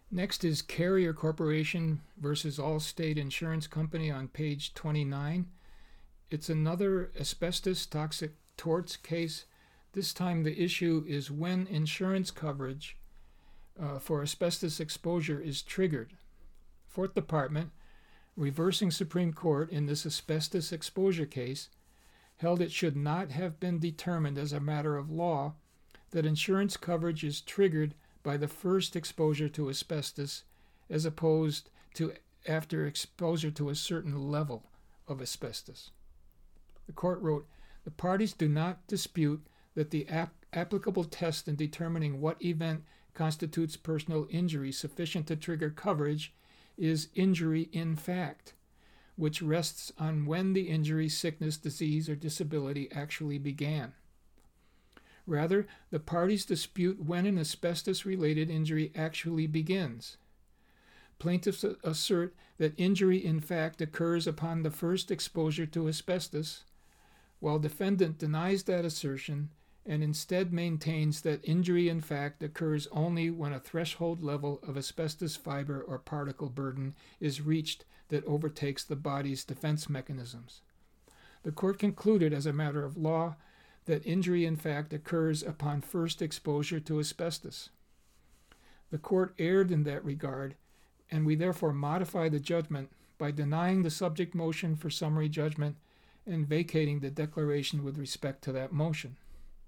Next is Carrier Corporation versus Allstate Insurance Company on page 29. It's another asbestos toxic torts case. This time the issue is when insurance coverage for asbestos exposure is triggered. Fourth Department, reversing Supreme Court in this asbestos exposure case, held it should not have been determined as a matter of law that insurance coverage is triggered by the first exposure to asbestos as opposed to after exposure to a certain level of asbestos. The court wrote, "The parties do not dispute that the applicable test in determining what event constitutes personal injury sufficient to trigger coverage is injury in fact, which rests on when the injury, sickness, disease, or disability actually began. Rather, the parties dispute when an asbestos-related injury actually begins. Plaintiffs assert that injury in fact occurs upon the first exposure to asbestos, while defendant denies that assertion and instead maintains that injury in fact occurs only when a threshold level of asbestos fiber or particle burden is reached that overtakes the body's defense mechanisms. The court concluded as a matter of law that injury in fact occurs upon first exposure to asbestos. The court erred in that regard, and we therefore modify the judgment by denying the subject motion for summary judgment and vacating the declaration with respect to that motion.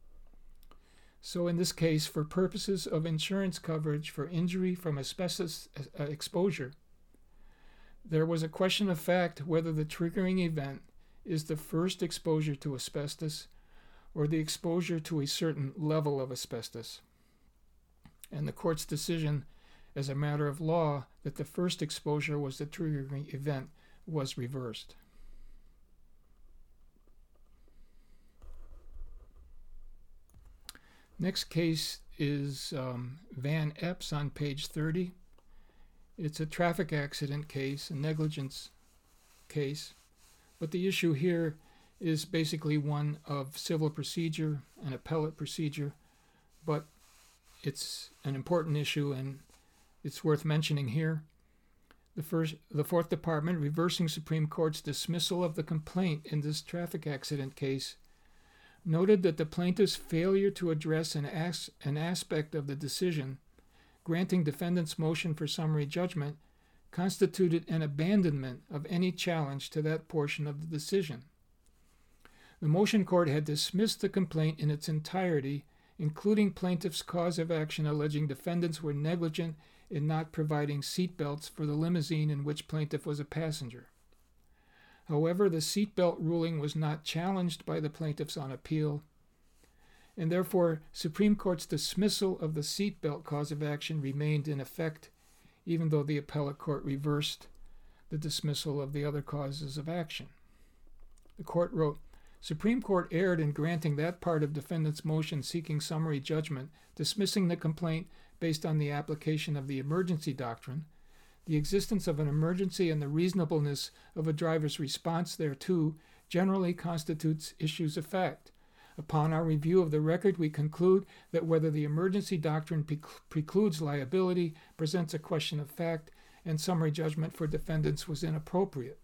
So in this case, for purposes of insurance coverage for injury from asbestos exposure, there was a question of fact whether the triggering event is the first exposure to asbestos or the exposure to a certain level of asbestos. And the court's decision as a matter of law that the first exposure was the triggering event was reversed. Next case is Van Epps on page 30. It's a traffic accident case, a negligence case, but the issue here is basically one of civil procedure and appellate procedure, but it's an important issue and it's worth mentioning here. The Fourth Department, reversing Supreme Court's dismissal of the complaint in this traffic accident case, noted that the plaintiff's failure to address an aspect of the decision granting defendant's motion for summary judgment constituted an abandonment of any challenge to that portion of the decision. The motion court had dismissed the complaint in its entirety, including plaintiff's cause of action alleging defendants were negligent in not providing seat belts for the limousine in which plaintiff was a passenger. However, the seatbelt ruling was not challenged by the plaintiffs on appeal, and therefore Supreme Court's dismissal of the seatbelt cause of action remained in effect, even though the appellate court reversed the dismissal of the other causes of action. The court wrote, Supreme Court erred in granting that part of defendant's motion seeking summary judgment, dismissing the complaint based on the application of the emergency doctrine, the existence of an emergency and the reasonableness of a driver's response thereto generally constitutes issues of fact. Upon our review of the record, we conclude that whether the emergency doctrine precludes liability presents a question of fact, and summary judgment for defendants was inappropriate.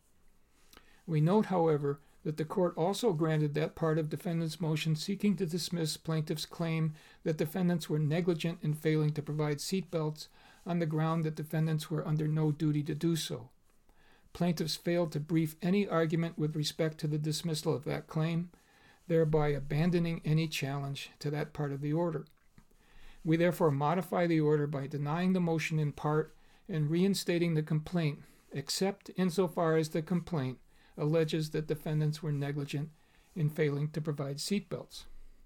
We note, however, that the court also granted that part of defendant's motion seeking to dismiss plaintiff's claim that defendants were negligent in failing to provide seat belts on the ground that defendants were under no duty to do so. Plaintiffs failed to brief any argument with respect to the dismissal of that claim, thereby abandoning any challenge to that part of the order. We therefore modify the order by denying the motion in part and reinstating the complaint, except insofar as the complaint alleges that defendants were negligent in failing to provide seat belts.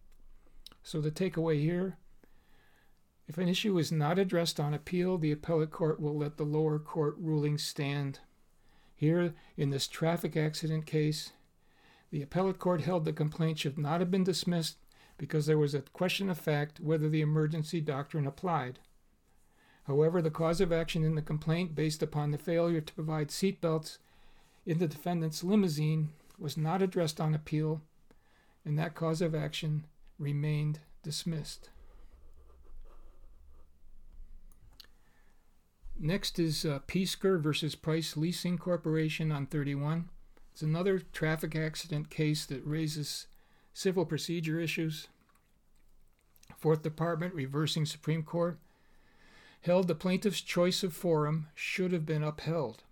So the takeaway here, if an issue is not addressed on appeal, the appellate court will let the lower court ruling stand. Here, in this traffic accident case, the appellate court held the complaint should not have been dismissed because there was a question of fact whether the emergency doctrine applied. However, the cause of action in the complaint based upon the failure to provide seat belts in the defendant's limousine was not addressed on appeal, and that cause of action remained dismissed. Next is Piesker versus Price Leasing Corporation on 31. It's another traffic accident case that raises civil procedure issues. Fourth Department, reversing Supreme Court, held the plaintiff's choice of forum should have been upheld.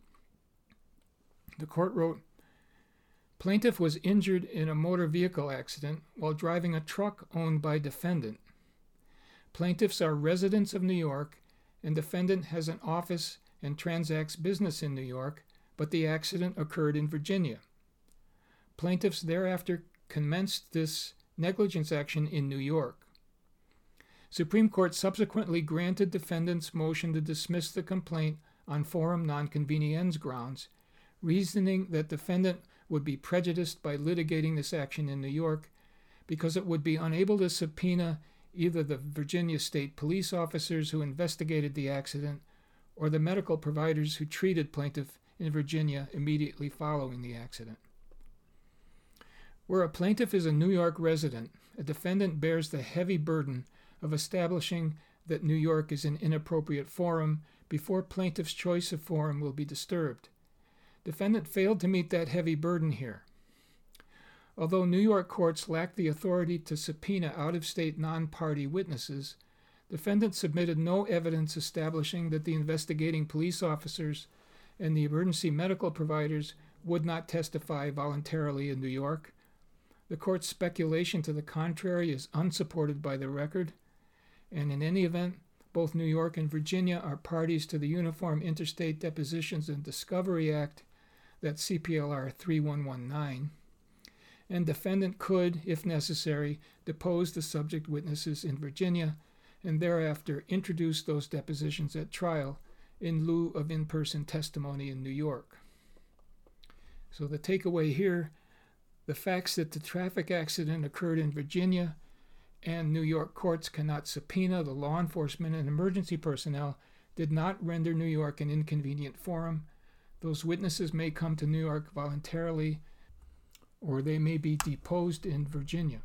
The court wrote, plaintiff was injured in a motor vehicle accident while driving a truck owned by defendant. Plaintiffs are residents of New York, and defendant has an office and transacts business in New York, but the accident occurred in Virginia. Plaintiffs thereafter commenced this negligence action in New York. Supreme Court subsequently granted defendant's motion to dismiss the complaint on forum nonconveniens grounds, reasoning that defendant would be prejudiced by litigating this action in New York because it would be unable to subpoena either the Virginia State Police officers who investigated the accident or the medical providers who treated plaintiff in Virginia immediately following the accident. Where a plaintiff is a New York resident, a defendant bears the heavy burden of establishing that New York is an inappropriate forum before plaintiff's choice of forum will be disturbed. Defendant failed to meet that heavy burden here. Although New York courts lack the authority to subpoena out-of-state non-party witnesses, defendant submitted no evidence establishing that the investigating police officers and the emergency medical providers would not testify voluntarily in New York. The court's speculation to the contrary is unsupported by the record, and in any event, both New York and Virginia are parties to the Uniform Interstate Depositions and Discovery Act, that's CPLR 3119, and defendant could, if necessary, depose the subject witnesses in Virginia and thereafter introduce those depositions at trial in lieu of in-person testimony in New York. So the takeaway here, the facts that the traffic accident occurred in Virginia and New York courts cannot subpoena the law enforcement and emergency personnel did not render New York an inconvenient forum. Those witnesses may come to New York voluntarily, or they may be deposed in Virginia.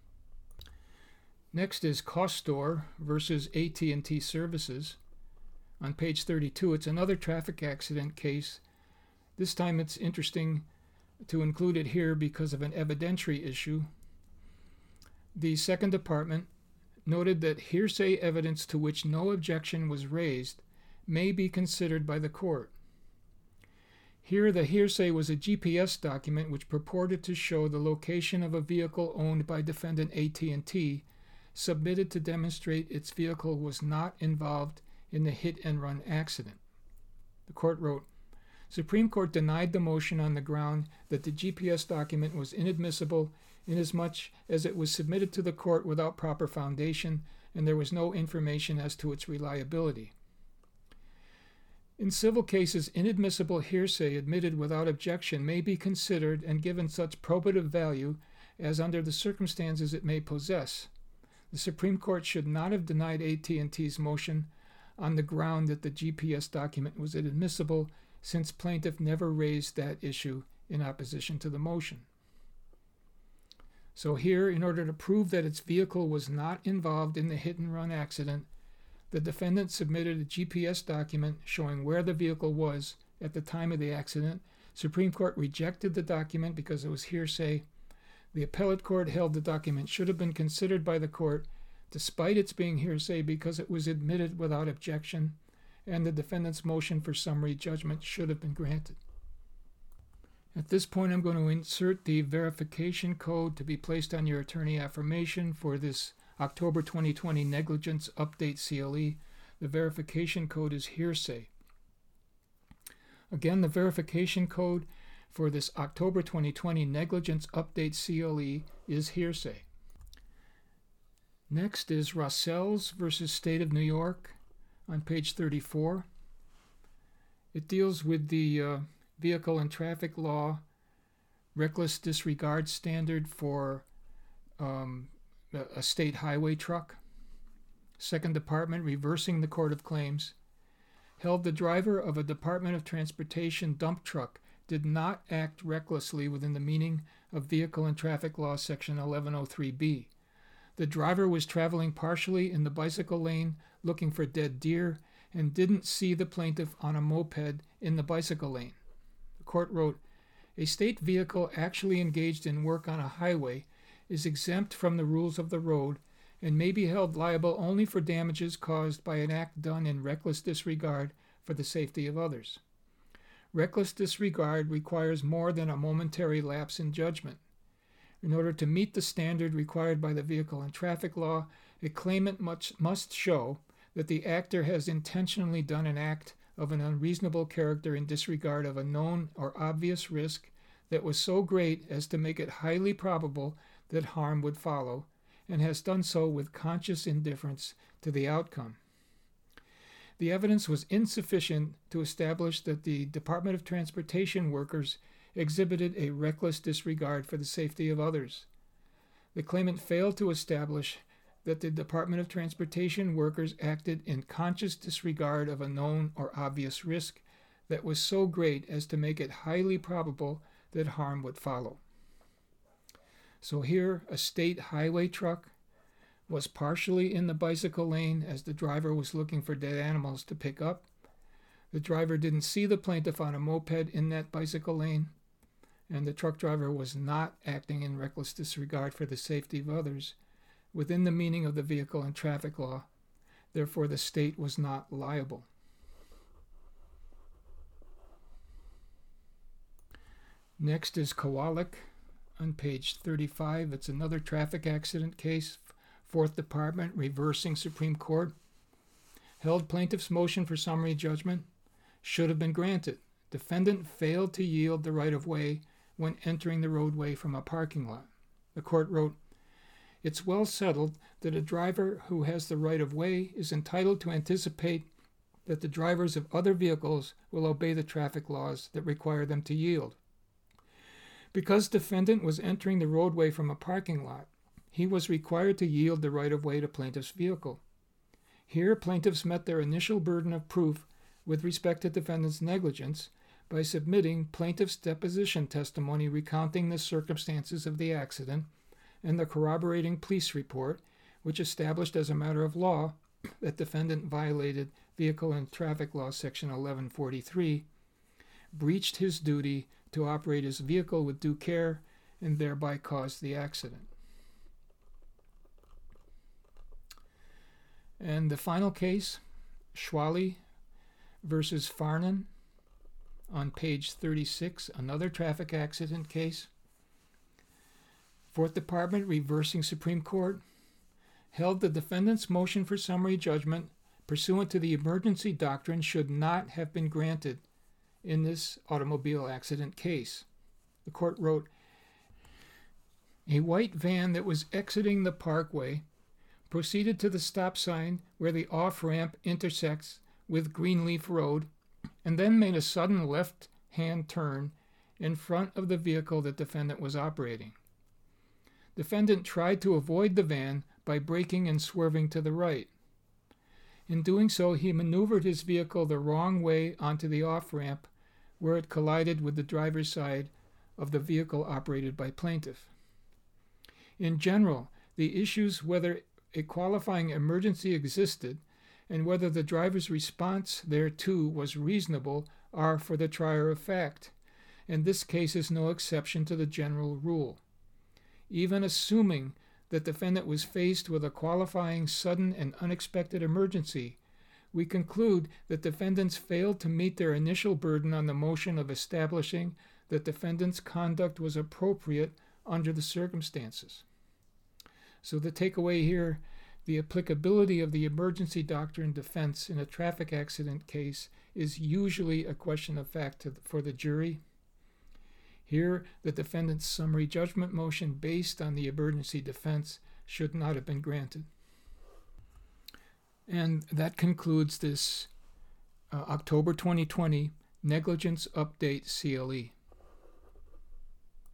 Next is Costor versus AT&T Services. On page 32, it's another traffic accident case. This time it's interesting to include it here because of an evidentiary issue. The Second Department noted that hearsay evidence to which no objection was raised may be considered by the court. Here, the hearsay was a GPS document which purported to show the location of a vehicle owned by defendant AT&T, submitted to demonstrate its vehicle was not involved in the hit-and-run accident. The court wrote, Supreme Court denied the motion on the ground that the GPS document was inadmissible inasmuch as it was submitted to the court without proper foundation and there was no information as to its reliability. In civil cases, inadmissible hearsay admitted without objection may be considered and given such probative value as under the circumstances it may possess. The Supreme Court should not have denied AT&T's motion on the ground that the GPS document was inadmissible, since plaintiff never raised that issue in opposition to the motion. So here, in order to prove that its vehicle was not involved in the hit-and-run accident, the defendant submitted a GPS document showing where the vehicle was at the time of the accident. Supreme Court rejected the document because it was hearsay. The appellate court held the document should have been considered by the court despite its being hearsay because it was admitted without objection, and the defendant's motion for summary judgment should have been granted. At this point, I'm going to insert the verification code to be placed on your attorney affirmation for this October 2020 negligence update CLE. The verification code is hearsay. Again, the verification code for this October 2020 negligence update CLE is hearsay. Next is Rossells versus State of New York on page 34. It deals with the vehicle and traffic law reckless disregard standard for a state highway truck. Second Department, reversing the Court of Claims, held the driver of a Department of Transportation dump truck did not act recklessly within the meaning of Vehicle and Traffic Law Section 1103B. The driver was traveling partially in the bicycle lane looking for dead deer and didn't see the plaintiff on a moped in the bicycle lane. The court wrote, "A state vehicle actually engaged in work on a highway is exempt from the rules of the road and may be held liable only for damages caused by an act done in reckless disregard for the safety of others. Reckless disregard requires more than a momentary lapse in judgment. In order to meet the standard required by the vehicle and traffic law, a claimant must show that the actor has intentionally done an act of an unreasonable character in disregard of a known or obvious risk that was so great as to make it highly probable that harm would follow, and has done so with conscious indifference to the outcome." The evidence was insufficient to establish that the Department of Transportation workers exhibited a reckless disregard for the safety of others. The claimant failed to establish that the Department of Transportation workers acted in conscious disregard of a known or obvious risk that was so great as to make it highly probable that harm would follow. So here, a state highway truck was partially in the bicycle lane as the driver was looking for dead animals to pick up. The driver didn't see the plaintiff on a moped in that bicycle lane, and the truck driver was not acting in reckless disregard for the safety of others within the meaning of the vehicle and traffic law. Therefore, the state was not liable. Next is Kowalik on page 35. It's another traffic accident case. 4th Department reversing Supreme Court. Held plaintiff's motion for summary judgment should have been granted. Defendant failed to yield the right-of-way when entering the roadway from a parking lot. The court wrote, "It's well settled that a driver who has the right-of-way is entitled to anticipate that the drivers of other vehicles will obey the traffic laws that require them to yield. Because defendant was entering the roadway from a parking lot, he was required to yield the right-of-way to plaintiff's vehicle. Here, plaintiffs met their initial burden of proof with respect to defendant's negligence by submitting plaintiff's deposition testimony recounting the circumstances of the accident and the corroborating police report, which established as a matter of law that defendant violated Vehicle and Traffic Law Section 1143, breached his duty to operate his vehicle with due care, and thereby caused the accident." And the final case, Schwally versus Farnan, on page 36, another traffic accident case. 4th Department reversing Supreme Court held the defendant's motion for summary judgment pursuant to the emergency doctrine should not have been granted in this automobile accident case. The court wrote, "A white van that was exiting the parkway proceeded to the stop sign where the off-ramp intersects with Greenleaf Road and then made a sudden left-hand turn in front of the vehicle the defendant was operating. Defendant tried to avoid the van by braking and swerving to the right. In doing so, he maneuvered his vehicle the wrong way onto the off-ramp where it collided with the driver's side of the vehicle operated by plaintiff. In general, the issues whether a qualifying emergency existed and whether the driver's response thereto was reasonable are for the trier of fact, and this case is no exception to the general rule. Even assuming that defendant was faced with a qualifying sudden and unexpected emergency, we conclude that defendants failed to meet their initial burden on the motion of establishing that defendant's conduct was appropriate under the circumstances." So the takeaway here, the applicability of the emergency doctrine defense in a traffic accident case is usually a question of fact for the jury. Here, the defendant's summary judgment motion based on the emergency defense should not have been granted. And that concludes this October 2020 Negligence Update CLE.